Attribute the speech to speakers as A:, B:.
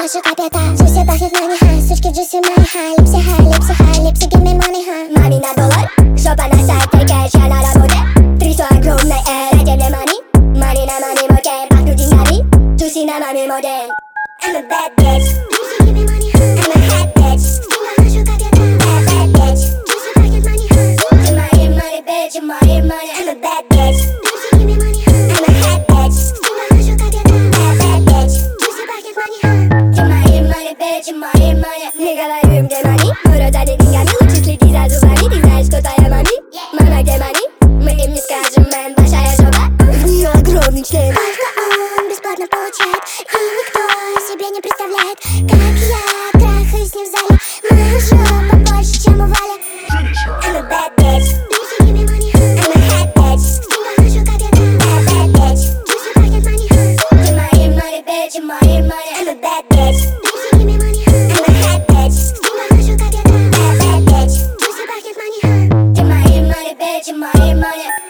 A: Машу капета, джуси пахнет money, ха. Сучки джуси мои, ха. Липси, ха, липси, ха, липси, give me money, ха.
B: Мами на доллар, жопа на сайте, кэш, я на работе. Трясу огромной дайте мне money. Money на маме моде, пахну деньгами. Джуси на маме моде. I'm a bad bitch.
A: Джуси, give me money, ха.
B: I'm a hot bitch.
A: Машу капета,
B: Bad bitch.
A: джуси пахнет money, ха.
B: You my money, bitch, you my money. I'm a bad bitch.
A: Джуси, give me money, ха.
B: I'm a hot bitch.
A: Машу капета,
B: Bad bitch.
A: джуси пахнет money, ха.
B: You my money, bitch, you my money. Не говорю им, где money. Урод за деньгами, лучше следи за зубами. Ты знаешь, кто твоя мами? Мама, где money? Мы им не скажем, man, большая жопа. В нее огромный член.
A: Только он бесплатно получает, и никто себе не представляет, как я трахаюсь с ним в зале. Моя жопа больше, чем у Вали.
B: I'm a bad bitch.
A: Джуси, give me money, ха.
B: I'm a hot bitch.
A: Машу капета,
B: Bad bitch.
A: джуси пахнет money, ха.
B: You my money, bitch, you my money. I'm a bad bitch.
A: Джуси, give me money, ха.
B: I'm a hot bitch.
A: Машу капета,
B: Bad bitch.
A: джуси пахнет money, ха.
B: You my money, bitch, you my money.